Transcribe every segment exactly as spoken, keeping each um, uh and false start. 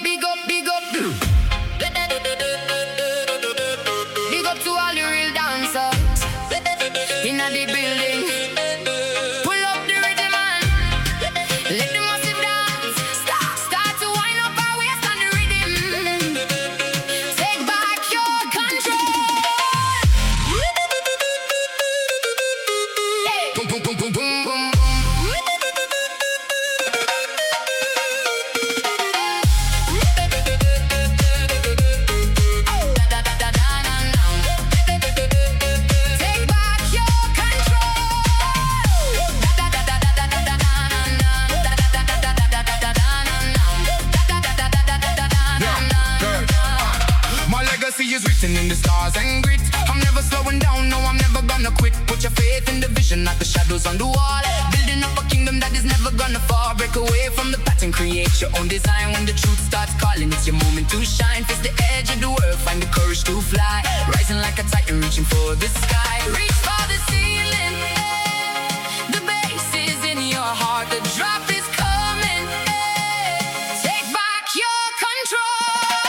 big up, big up. Big up to all the real dancers in the building. Pull up the rhythm and let the massive dance. Start, start to wind up our waist on the rhythm. Take back your control. Hey. Boom, boom, boom, boom, boom, boom. Is written in the stars and grit. I'm never slowing down, no, I'm never gonna quit. Put your faith in the vision, not the shadows on the wall. Building up a kingdom that is never gonna fall. Break away from the pattern, create your own design. When the truth starts calling, it's your moment to shine. Face the edge of the world, find the courage to fly. Rising like a titan, reaching for the sky. Reach for the ceiling. The bass is in your heart, the drop is coming. Take back your control.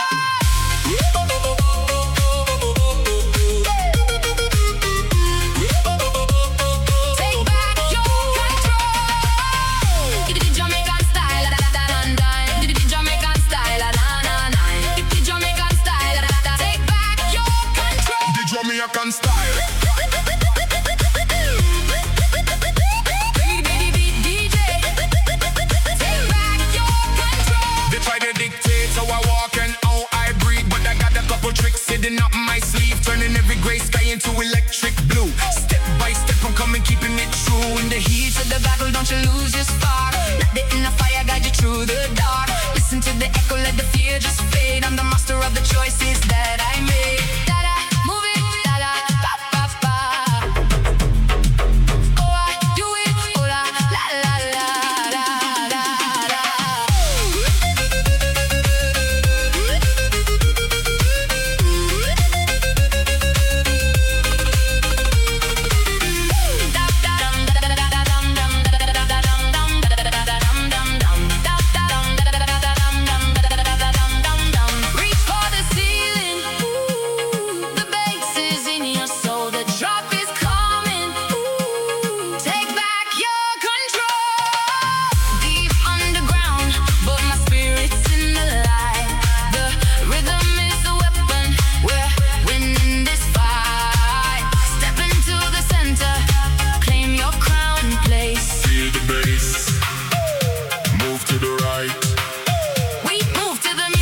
Jamaican style. D J, take back your control. They try to dictate how I walk and how I breathe, but I got a couple tricks hidden up my sleeve, turning every gray sky into electric blue. Step by step, I'm coming, keeping it true. In the heat of the battle, don't you lose your spark. Let the inner fire guide you through the dark. Listen to the echo, let the fear just fade. I'm the master of the choices that I made.